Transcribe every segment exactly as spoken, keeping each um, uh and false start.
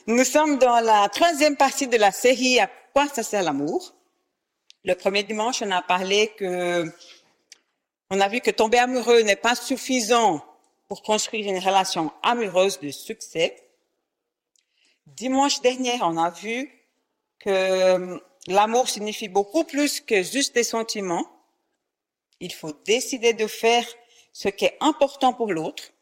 Nous sommes dans la troisième partie de la série « À quoi ça sert l'amour ?» Le premier dimanche, on a parlé que, on a vu que tomber amoureux n'est pas suffisant pour construire une relation amoureuse de succès. Dimanche dernier, on a vu que l'amour signifie beaucoup plus que juste des sentiments. Il faut décider de faire ce qui est important pour l'autre.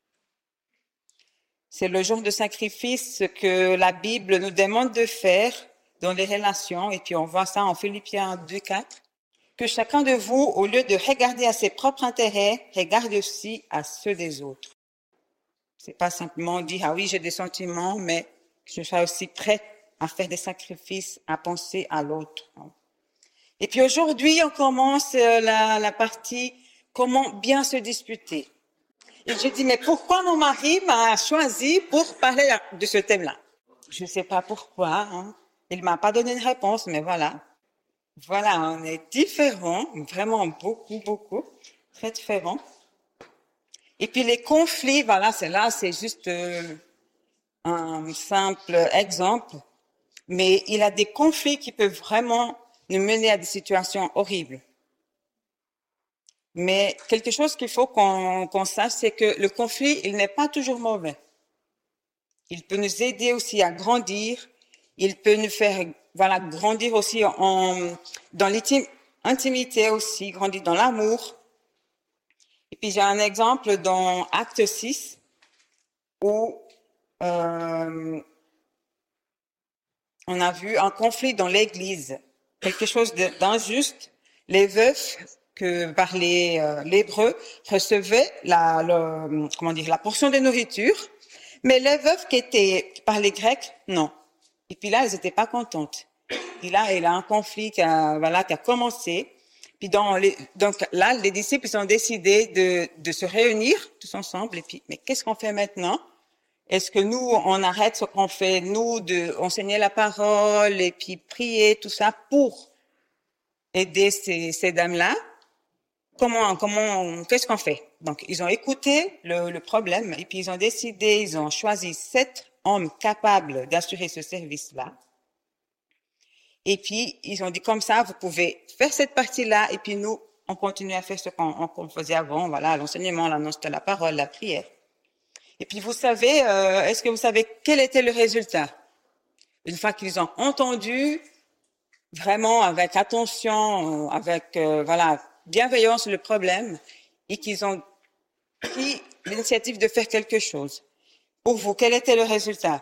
C'est le genre de sacrifice que la Bible nous demande de faire dans les relations, et puis on voit ça en Philippiens deux, quatre. Que chacun de vous, au lieu de regarder à ses propres intérêts, regarde aussi à ceux des autres. C'est pas simplement dire, ah oui, j'ai des sentiments, mais je suis aussi prête à faire des sacrifices, à penser à l'autre. Et puis aujourd'hui, on commence la, la partie comment bien se disputer. Et je dis, mais pourquoi mon mari m'a choisi pour parler de ce thème-là? Je ne sais pas pourquoi. Hein. Il m'a pas donné une réponse, mais voilà. Voilà, on est différents, vraiment beaucoup, beaucoup, très différents. Et puis les conflits, voilà, c'est là, c'est juste euh, un simple exemple. Mais il y a des conflits qui peuvent vraiment nous mener à des situations horribles. Mais quelque chose qu'il faut qu'on qu'on sache, c'est que le conflit, il n'est pas toujours mauvais. Il peut nous aider aussi à grandir. Il peut nous faire, voilà, grandir aussi en, dans l'intimité aussi, grandir dans l'amour. Et puis j'ai un exemple dans Acte six où euh, on a vu un conflit dans l'Église, quelque chose d'injuste. Les veufs que par les euh, l'hébreu recevaient la, le, comment dire, la portion de nourriture, mais les veuves qui étaient par les Grecs, non. Et puis là, elles n'étaient pas contentes. Et là, il y a un conflit qui a, voilà, qui a commencé. Puis dans les, donc là, les disciples ils ont décidé de, de se réunir tous ensemble. Et puis, mais qu'est-ce qu'on fait maintenant? Est-ce que nous, on arrête ce qu'on fait, nous, de enseigner la parole et puis prier, tout ça, pour aider ces, ces dames-là? Comment, comment, qu'est-ce qu'on fait? Donc, ils ont écouté le, le problème et puis ils ont décidé, ils ont choisi sept hommes capables d'assurer ce service-là. Et puis, ils ont dit comme ça, vous pouvez faire cette partie-là et puis nous, on continue à faire ce qu'on, qu'on faisait avant, voilà, l'enseignement, l'annonce de la parole, la prière. Et puis, vous savez, euh, est-ce que vous savez quel était le résultat? Une fois qu'ils ont entendu, vraiment avec attention, avec, euh, voilà, bienveillance le problème, et qu'ils ont pris l'initiative de faire quelque chose. Pour vous, quel était le résultat?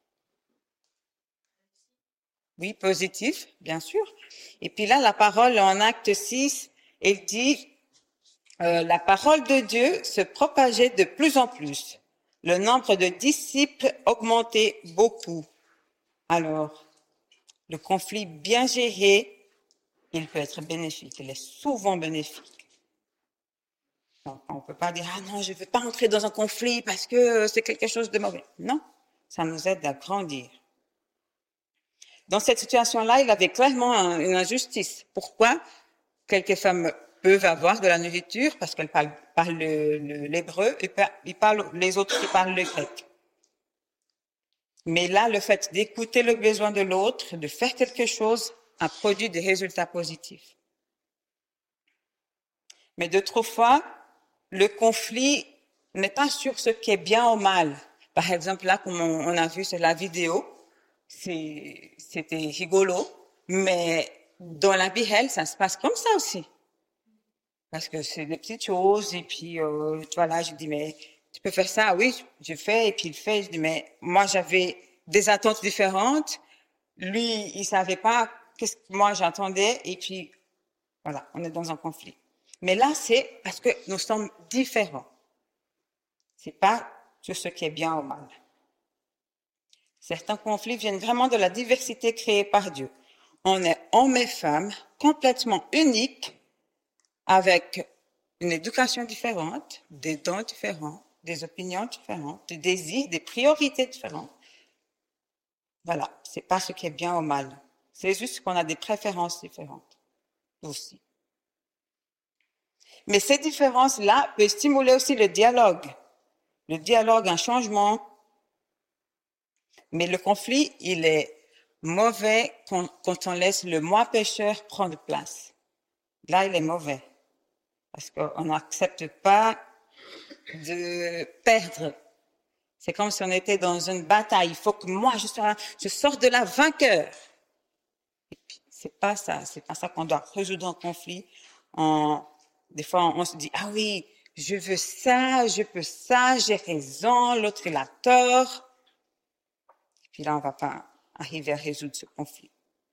Oui, positif, bien sûr. Et puis là, la parole en Acte six, elle dit, euh, la parole de Dieu se propageait de plus en plus. Le nombre de disciples augmentait beaucoup. Alors, le conflit bien géré, il peut être bénéfique. Il est souvent bénéfique. Donc, on ne peut pas dire, ah non, je ne veux pas entrer dans un conflit parce que c'est quelque chose de mauvais. Non, ça nous aide à grandir. Dans cette situation-là, il avait clairement une injustice. Pourquoi? Quelques femmes peuvent avoir de la nourriture parce qu'elles parlent, parlent l'hébreu et ils parlent les autres qui parlent le grec. Mais là, le fait d'écouter le besoin de l'autre, de faire quelque chose, a produit des résultats positifs. Mais d'autres fois, le conflit n'est pas sur ce qui est bien ou mal. Par exemple, là, comme on a vu sur la vidéo, c'est, c'était rigolo, mais dans la vie réelle, ça se passe comme ça aussi. Parce que c'est des petites choses, et puis, euh, voilà, je dis, mais tu peux faire ça? Oui, je fais, et puis il fait. Je dis, mais moi, j'avais des attentes différentes. Lui, il savait pas qu'est-ce que moi j'attendais, et puis, voilà, on est dans un conflit. Mais là, c'est parce que nous sommes différents. C'est pas sur ce qui est bien ou mal. Certains conflits viennent vraiment de la diversité créée par Dieu. On est hommes et femmes complètement uniques, avec une éducation différente, des dons différents, des opinions différentes, des désirs, des priorités différentes. Voilà, c'est pas ce qui est bien ou mal. C'est juste qu'on a des préférences différentes aussi. Mais ces différences-là peuvent stimuler aussi le dialogue. Le dialogue, un changement. Mais le conflit, il est mauvais quand, quand on laisse le moi pécheur prendre place. Là, il est mauvais. Parce qu'on n'accepte pas de perdre. C'est comme si on était dans une bataille. Il faut que moi, je, sois, je sorte de là vainqueur. Et puis, c'est pas ça. C'est pas ça qu'on doit résoudre un conflit. On, des fois, on, on se dit, ah oui, je veux ça, je peux ça, j'ai raison, l'autre, il a tort. Et puis là, on va pas arriver à résoudre ce conflit.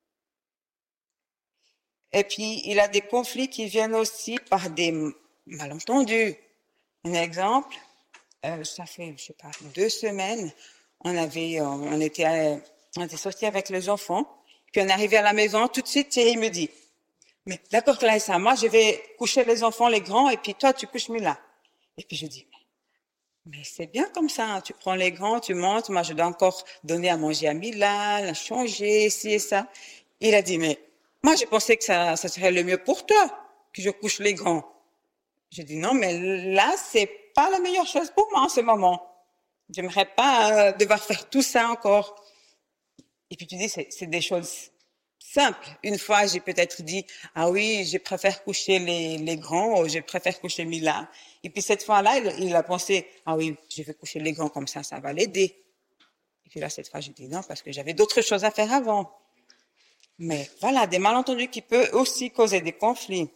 Et puis, il y a des conflits qui viennent aussi par des malentendus. Un exemple, euh, ça fait, je sais pas, deux semaines, on avait, euh, on était, euh, on était sortis avec les enfants, puis on est arrivé à la maison, tout de suite, Thierry me dit, mais d'accord, Clarissa, moi, je vais coucher les enfants, les grands, et puis toi, tu couches Mila. Et puis je dis, mais c'est bien comme ça, hein. Tu prends les grands, tu montes, moi, je dois encore donner à manger à Mila, la changer, ci et ça. Il a dit, mais moi, je pensais que ça, ça serait le mieux pour toi, que je couche les grands. J'ai dit non, mais là, c'est pas la meilleure chose pour moi en ce moment. J'aimerais pas euh, devoir faire tout ça encore. Et puis tu dis, c'est, c'est des choses simples. Une fois, j'ai peut-être dit, ah oui, je préfère coucher les, les grands, ou je préfère coucher Mila. Et puis cette fois-là, il, il a pensé, ah oui, je vais coucher les grands comme ça, ça va l'aider. Et puis là, cette fois, j'ai dit non, parce que j'avais d'autres choses à faire avant. Mais voilà, des malentendus qui peuvent aussi causer des conflits.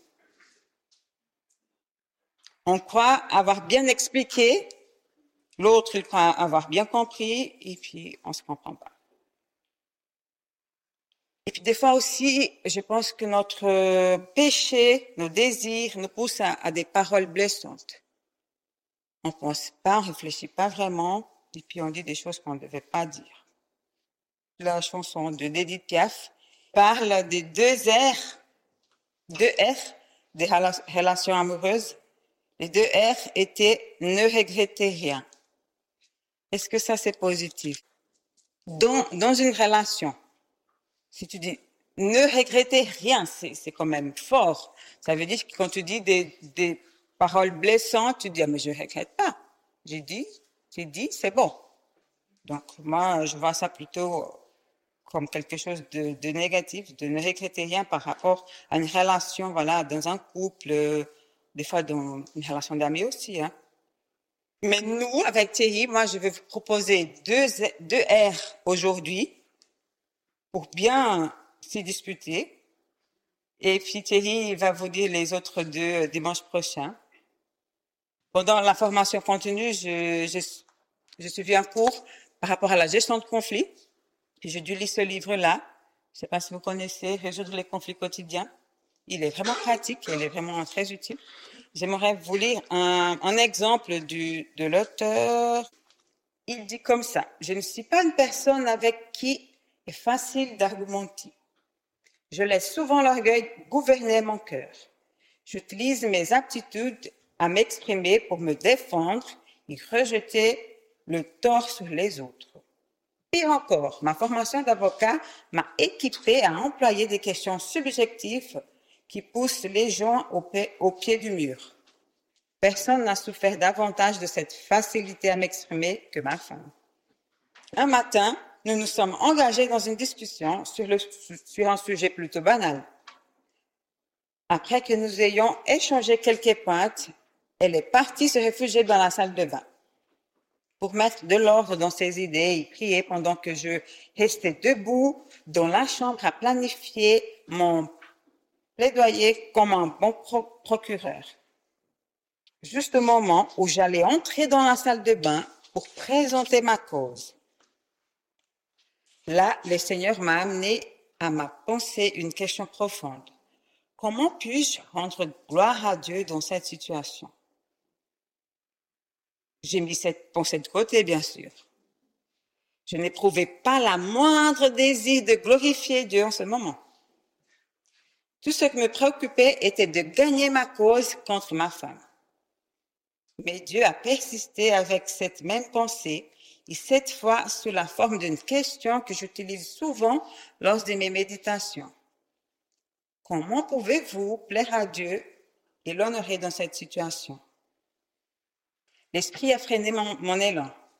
On croit avoir bien expliqué, l'autre, il croit avoir bien compris, et puis on ne se comprend pas. Et puis des fois aussi, je pense que notre péché, nos désirs nous poussent à, à des paroles blessantes. On ne pense pas, on ne réfléchit pas vraiment, et puis on dit des choses qu'on ne devait pas dire. La chanson de d'Edith Piaf parle des deux R, deux R, des relations amoureuses. Les deux R étaient « ne regrettez rien ». Est-ce que ça, c'est positif? Dans, dans une relation, si tu dis « ne regrettez rien », c'est, c'est quand même fort. Ça veut dire que quand tu dis des, des paroles blessantes, tu dis ah, « mais je ne regrette pas ». J'ai dit, j'ai dit, c'est bon. Donc moi, je vois ça plutôt comme quelque chose de, de négatif, de ne regretter rien par rapport à une relation, voilà, dans un couple, des fois dans une relation d'amis aussi. Hein. Mais nous, avec Thierry, moi, je vais vous proposer deux, deux R aujourd'hui pour bien s'y disputer. Et puis Thierry va vous dire les autres deux dimanche prochain. Pendant la formation continue, je, je, je suivi un cours par rapport à la gestion de conflits. Et j'ai dû lire ce livre-là. Je ne sais pas si vous connaissez, Résoudre les conflits quotidiens. Il est vraiment pratique, il est vraiment très utile. J'aimerais vous lire un, un exemple du, de l'auteur. Il dit comme ça, « Je ne suis pas une personne avec qui est facile d'argumenter. Je laisse souvent l'orgueil gouverner mon cœur. J'utilise mes aptitudes à m'exprimer pour me défendre et rejeter le tort sur les autres. Pire encore, ma formation d'avocat m'a équipé à employer des questions subjectives qui poussent les gens au, au pied du mur. Personne n'a souffert davantage de cette facilité à m'exprimer que ma femme. Un matin, nous nous sommes engagés dans une discussion sur, le, sur un sujet plutôt banal. Après que nous ayons échangé quelques pointes, elle est partie se réfugier dans la salle de bain pour mettre de l'ordre dans ses idées et prier pendant que je restais debout dans la chambre à planifier mon plaidoyer comme un bon pro- procureur. Juste au moment où j'allais entrer dans la salle de bain pour présenter ma cause. Là, le Seigneur m'a amené à ma pensée une question profonde. Comment puis-je rendre gloire à Dieu dans cette situation? J'ai mis cette pensée de côté, bien sûr. Je n'éprouvais pas la moindre désir de glorifier Dieu en ce moment. Tout ce qui me préoccupait était de gagner ma cause contre ma femme. Mais Dieu a persisté avec cette même pensée, et cette fois sous la forme d'une question que j'utilise souvent lors de mes méditations. Comment pouvez-vous plaire à Dieu et l'honorer dans cette situation? L'esprit a freiné mon, mon élan.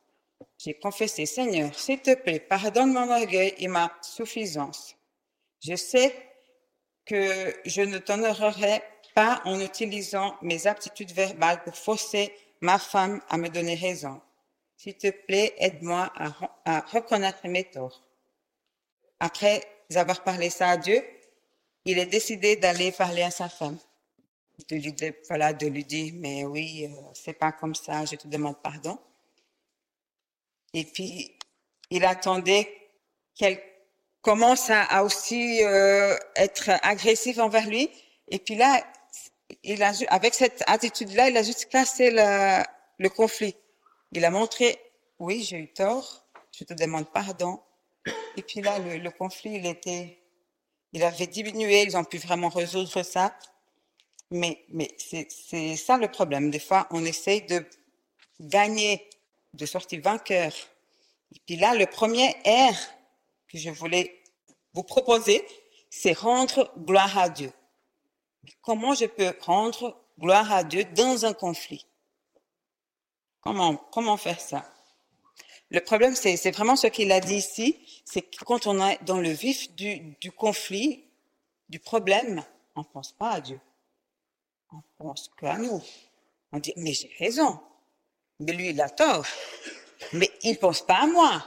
J'ai confessé, Seigneur, s'il te plaît, pardonne mon orgueil et ma suffisance. Je sais que je ne t'honorerai pas en utilisant mes aptitudes verbales pour forcer ma femme à me donner raison. S'il te plaît, aide-moi à, à reconnaître mes torts. Après avoir parlé ça à Dieu, il est décidé d'aller parler à sa femme. De lui, de, voilà, de lui dire, mais oui, euh, c'est pas comme ça, je te demande pardon. Et puis, il attendait qu'elle commence à, à aussi euh, être agressive envers lui. Et puis là, il a, avec cette attitude-là, il a juste cassé la, le conflit. Il a montré, oui, j'ai eu tort, je te demande pardon. Et puis là, le, le conflit, il était, il avait diminué, ils ont pu vraiment résoudre ça. Mais, mais c'est, c'est ça le problème. Des fois, on essaye de gagner, de sortir vainqueur. Et puis là, le premier R que je voulais vous proposer, c'est rendre gloire à Dieu. Comment je peux rendre gloire à Dieu dans un conflit? Comment, comment faire ça? Le problème, c'est, c'est vraiment ce qu'il a dit ici, c'est que quand on est dans le vif du, du conflit, du problème, on ne pense pas à Dieu. On pense qu'à nous. On dit, mais j'ai raison. Mais lui, il a tort. Mais il ne pense pas à moi.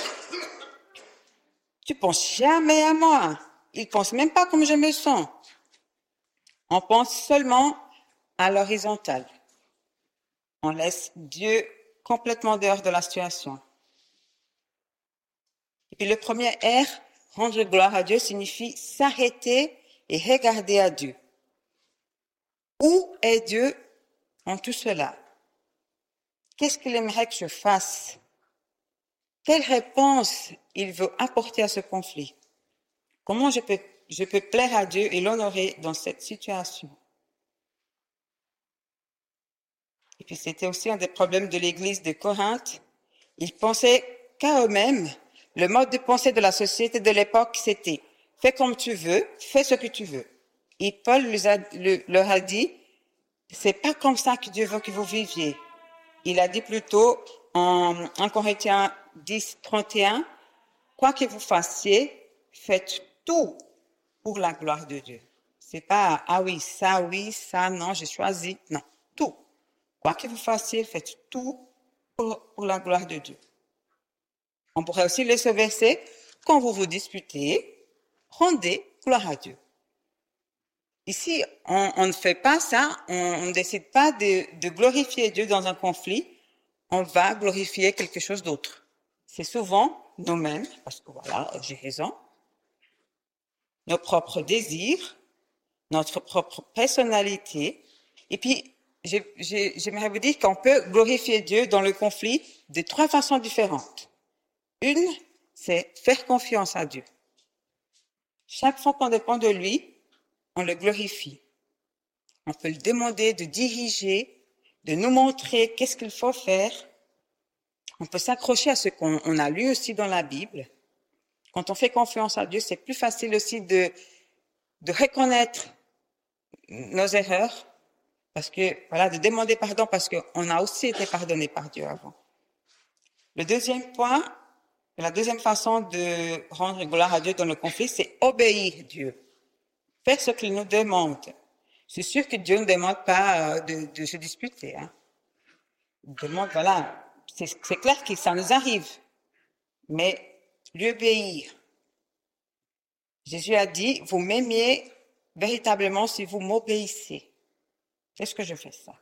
Tu penses jamais à moi. Il ne pense même pas comme je me sens. On pense seulement à l'horizontale. On laisse Dieu complètement dehors de la situation. Et puis le premier R, rendre gloire à Dieu, signifie s'arrêter et regarder à Dieu. Où est Dieu en tout cela? Qu'est-ce qu'il aimerait que je fasse? Quelle réponse il veut apporter à ce conflit? Comment je peux, je peux plaire à Dieu et l'honorer dans cette situation? Et puis c'était aussi un des problèmes de l'église de Corinthe. Ils pensaient qu'à eux-mêmes. Le mode de pensée de la société de l'époque, c'était « fais comme tu veux, fais ce que tu veux ». Et Paul leur a dit « c'est pas comme ça que Dieu veut que vous viviez ». Il a dit plutôt en un Corinthiens dix, trente et un, « quoi que vous fassiez, faites tout pour la gloire de Dieu ». C'est pas « ah oui, ça oui, ça non, j'ai choisi ». Non, tout. Quoi que vous fassiez, faites tout pour, pour la gloire de Dieu. On pourrait aussi laisser ce verset, quand vous vous disputez, rendez gloire à Dieu. Ici, on, on ne fait pas ça, on ne décide pas de, de glorifier Dieu dans un conflit, on va glorifier quelque chose d'autre. C'est souvent nous-mêmes, parce que voilà, j'ai raison, nos propres désirs, notre propre personnalité, et puis j'ai, j'ai, j'aimerais vous dire qu'on peut glorifier Dieu dans le conflit de trois façons différentes. Une, c'est faire confiance à Dieu. Chaque fois qu'on dépend de lui, on le glorifie. On peut le demander de diriger, de nous montrer qu'est-ce qu'il faut faire. On peut s'accrocher à ce qu'on on a lu aussi dans la Bible. Quand on fait confiance à Dieu, c'est plus facile aussi de, de reconnaître nos erreurs, parce que, voilà, de demander pardon parce qu'on a aussi été pardonné par Dieu avant. Le deuxième point, la deuxième façon de rendre gloire à Dieu dans le conflit, c'est obéir Dieu. Faire ce qu'il nous demande. C'est sûr que Dieu ne demande pas de, de se disputer. Hein. Il demande, voilà, c'est, c'est clair que ça nous arrive. Mais lui obéir. Jésus a dit, vous m'aimiez véritablement si vous m'obéissez. Est-ce que je fais ça?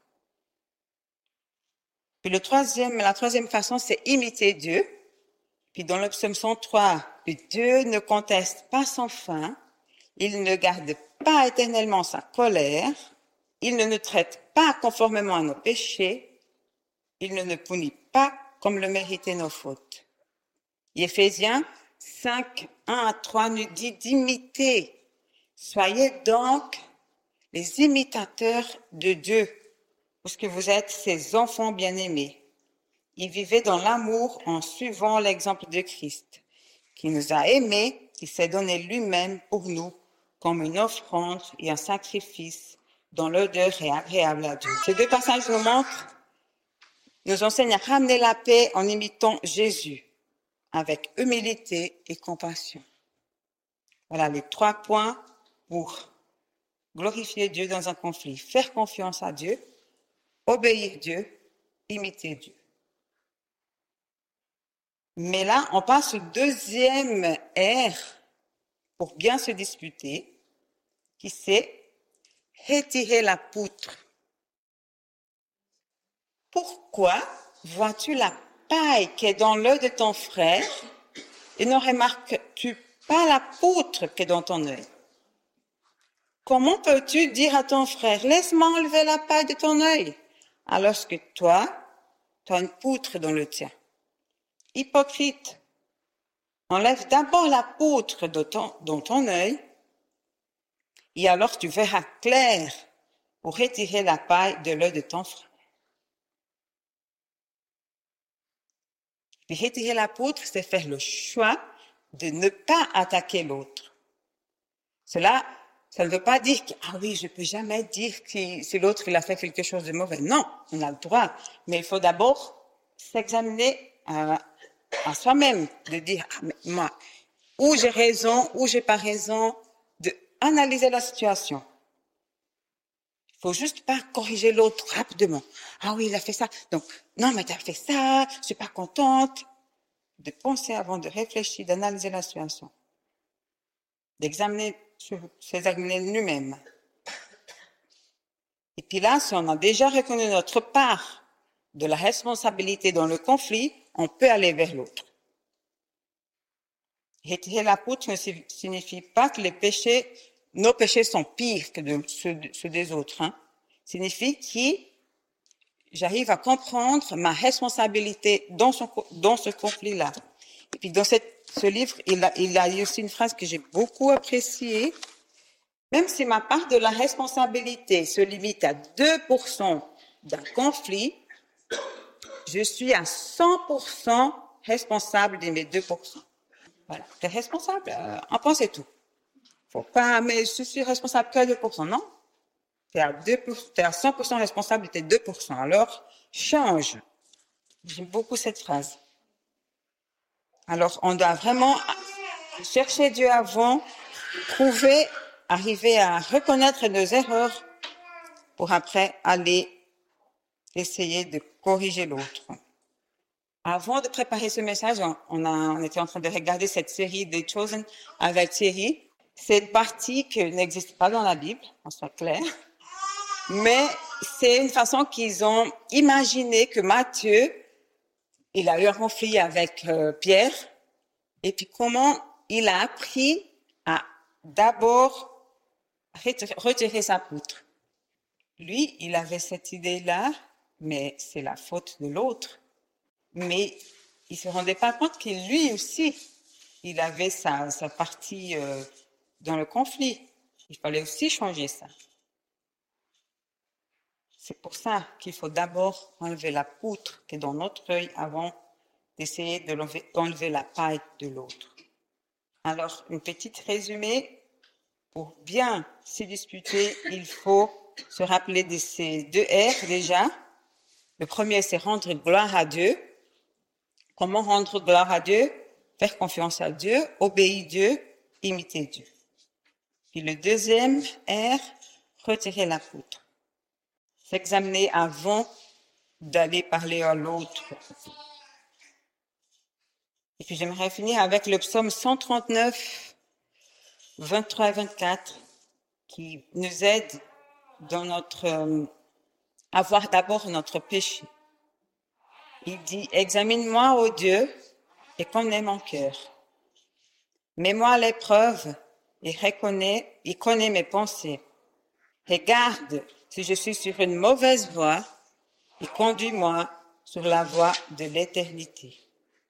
Puis le troisième, la troisième façon, c'est imiter Dieu. Puis dans le psaume cent trois, que Dieu ne conteste pas sans fin, il ne garde pas éternellement sa colère, il ne nous traite pas conformément à nos péchés, il ne nous punit pas comme le méritaient nos fautes. Et Éphésiens cinq, un à trois nous dit d'imiter. Soyez donc les imitateurs de Dieu, parce que vous êtes ses enfants bien-aimés. Et vivez dans l'amour en suivant l'exemple de Christ, qui nous a aimés, qui s'est donné lui-même pour nous comme une offrande et un sacrifice dont l'odeur est agréable à Dieu. Ces deux passages nous montrent nous enseigne à ramener la paix en imitant Jésus, avec humilité et compassion. Voilà les trois points pour glorifier Dieu dans un conflit. Faire confiance à Dieu, obéir Dieu, imiter Dieu. Mais là, on passe au deuxième R pour bien se disputer, qui c'est retirer la poutre. Pourquoi vois-tu la paille qui est dans l'œil de ton frère et ne remarques-tu pas la poutre qui est dans ton œil? Comment peux-tu dire à ton frère, laisse-moi enlever la paille de ton œil, alors que toi, tu as une poutre dans le tien? Hypocrite, enlève d'abord la poutre de ton, dans ton œil, et alors tu verras clair pour retirer la paille de l'œil de ton frère. Et retirer la poutre, c'est faire le choix de ne pas attaquer l'autre. Cela, ça ne veut pas dire que, ah oui, je ne peux jamais dire que si l'autre il a fait quelque chose de mauvais. Non, on a le droit. Mais il faut d'abord s'examiner à, à soi-même, de dire, ah, mais moi, où j'ai raison, où j'ai pas raison, de analyser la situation. Il faut juste pas corriger l'autre rapidement. Ah oui, il a fait ça. Donc, non, mais tu as fait ça, je suis pas contente. De penser avant de réfléchir, d'analyser la situation. D'examiner, s'examiner nous-mêmes. Et puis là, si on a déjà reconnu notre part de la responsabilité dans le conflit, on peut aller vers l'autre. Retirer la poutre ne signifie pas que les péchés, nos péchés sont pires que de, ceux, ceux des autres. Hein. Signifie que j'arrive à comprendre ma responsabilité dans, son, dans ce conflit-là. Et puis dans cette, ce livre, il a, il a aussi une phrase que j'ai beaucoup appréciée. Même si ma part de la responsabilité se limite à deux pour cent d'un conflit, je suis à cent pour cent responsable de mes deux pour cent. Voilà, tu es responsable, euh, en pensez tout. Faut pas, mais je suis responsable que à deux pour cent, non? Tu es à, t'es à cent pour cent responsable de tes deux pour cent. Alors, change. J'aime beaucoup cette phrase. Alors, on doit vraiment chercher Dieu avant, trouver, arriver à reconnaître nos erreurs pour après aller essayer de corriger l'autre. Avant de préparer ce message, on, a, on était en train de regarder cette série The Chosen avec Thierry. C'est une partie qui n'existe pas dans la Bible, on soit clair. Mais c'est une façon qu'ils ont imaginé que Matthieu, il a eu un conflit avec euh, Pierre, et puis comment il a appris à d'abord retirer sa poutre. Lui, il avait cette idée-là, mais c'est la faute de l'autre. Mais il se rendait pas compte que lui aussi, il avait sa, sa partie euh, dans le conflit. Il fallait aussi changer ça. C'est pour ça qu'il faut d'abord enlever la poutre qui est dans notre œil avant d'essayer de d'enlever la paille de l'autre. Alors, une petite résumé. Pour bien se disputer, il faut se rappeler de ces deux R déjà. Le premier, c'est rendre gloire à Dieu. Comment rendre gloire à Dieu? Faire confiance à Dieu, obéir Dieu, imiter Dieu. Puis le deuxième R, retirer la poutre. S'examiner avant d'aller parler à l'autre. Et puis j'aimerais finir avec le psaume cent trente-neuf, vingt-trois et vingt-quatre, qui nous aide dans notre, euh, à voir d'abord notre péché. Il dit, examine-moi, ô Dieu, et connais mon cœur. Mets-moi à l'épreuve et reconnais, et connais mes pensées. Regarde si je suis sur une mauvaise voie et conduis-moi sur la voie de l'éternité.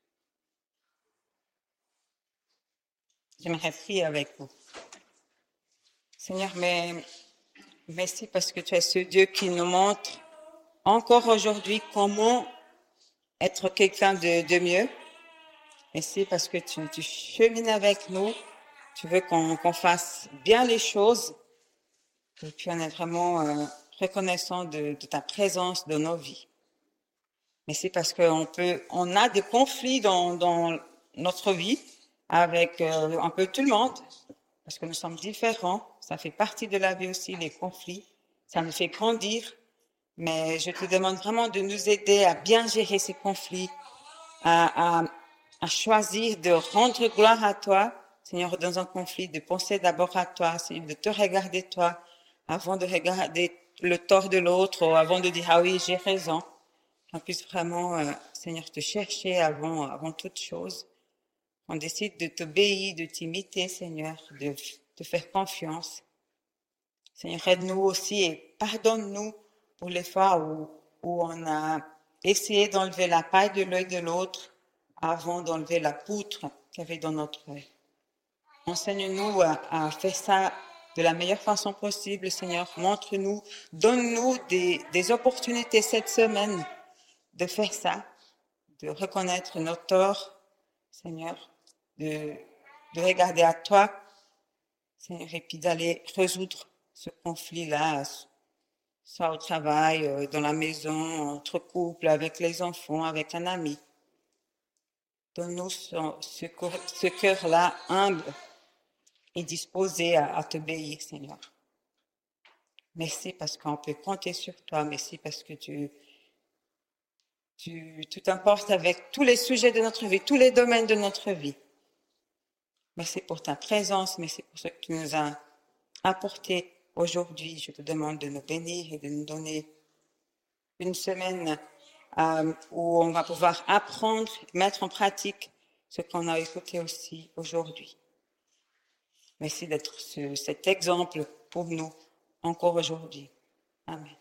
J'aimerais prier avec vous. Seigneur, mais merci parce que tu es ce Dieu qui nous montre encore aujourd'hui comment être quelqu'un de, de mieux. Merci parce que tu, tu chemines avec nous. Tu veux qu'on qu'on fasse bien les choses. Et puis on est vraiment euh, reconnaissant de, de ta présence dans nos vies. Mais c'est parce qu'on peut, on a des conflits dans, dans notre vie avec euh, un peu tout le monde, parce que nous sommes différents. Ça fait partie de la vie aussi, les conflits. Ça nous fait grandir. Mais je te demande vraiment de nous aider à bien gérer ces conflits, à, à, à choisir de rendre gloire à toi, Seigneur, dans un conflit, de penser d'abord à toi, Seigneur, de te regarder toi, avant de regarder le tort de l'autre, ou avant de dire, ah oui, j'ai raison. Qu'on puisse vraiment, euh, Seigneur, te chercher avant, avant toute chose. On décide de t'obéir, de t'imiter, Seigneur, de te faire confiance. Seigneur, aide-nous aussi et pardonne-nous pour les fois où, où on a essayé d'enlever la paille de l'œil de l'autre avant d'enlever la poutre qu'il y avait dans notre œil. Enseigne-nous à, à faire ça de la meilleure façon possible, Seigneur. Montre-nous, donne-nous des, des opportunités cette semaine de faire ça, de reconnaître nos torts, Seigneur, de, de regarder à toi, Seigneur, et puis d'aller résoudre ce conflit-là, soit au travail, dans la maison, entre couples, avec les enfants, avec un ami. Donne-nous ce, ce, ce cœur-là humble et disposé à, à t'obéir, Seigneur. Merci parce qu'on peut compter sur toi. Merci parce que tu, tu, tu t'importes avec tous les sujets de notre vie, tous les domaines de notre vie. Merci pour ta présence. Merci pour ce que tu nous as apporté aujourd'hui. Je te demande de nous bénir et de nous donner une semaine euh, où on va pouvoir apprendre, mettre en pratique ce qu'on a écouté aussi aujourd'hui. Merci d'être ce, cet exemple pour nous encore aujourd'hui. Amen.